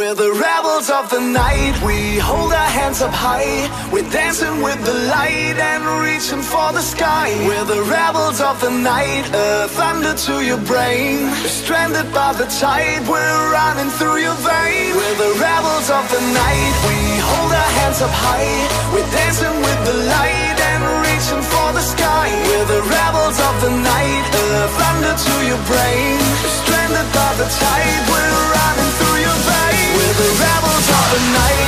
We're the rebels of the night. We hold our hands up high. We're dancing with the light and reaching for the sky. We're the rebels of the night. Thunder to your brain. Stranded by the tide. We're running through your veins. We're the rebels of the night. We hold our hands up high. We're dancing with the light and reaching for the sky. We're the rebels of the night. Thunder to your brain. Stranded by the tide. We're running through your veins. We're the rebels of the night.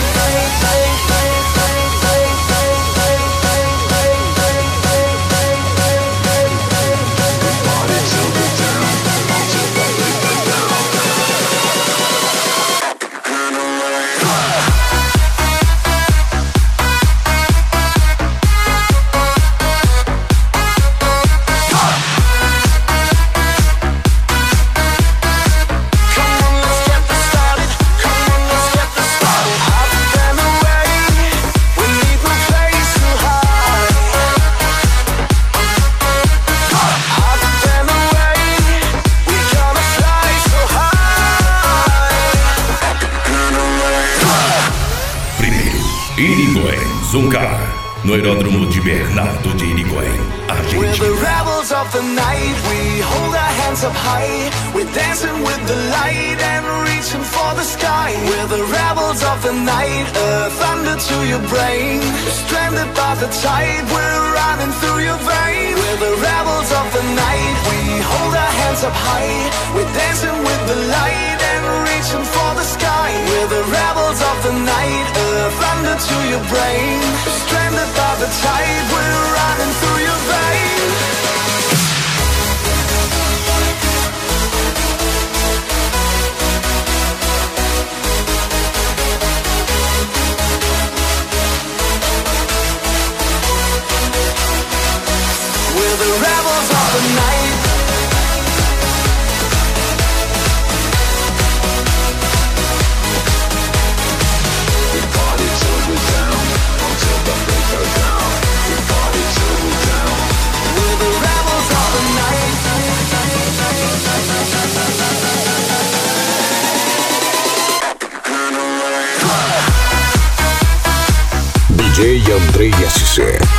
Zuncar, no aeródromo de Bernardo de Irigoyen, Argentina. We're the rebels of the night. We hold our hands up high. We're dancing with the light and reaching for the sky. We're the rebels of the night. Thunder to your brain. Stranded by the tide. We're running through your veins. We're the rebels of the night. We hold our hands up high. We're dancing with the light and reaching for the sky. We're the rebels of the night. Thunder to your brain. Stranded by the tide. We're running through your veins. We're the rebels of the night. We party till we're down, until the break of dawn. We party till we're down. We're the rebels of the night. DJ Andrei SC.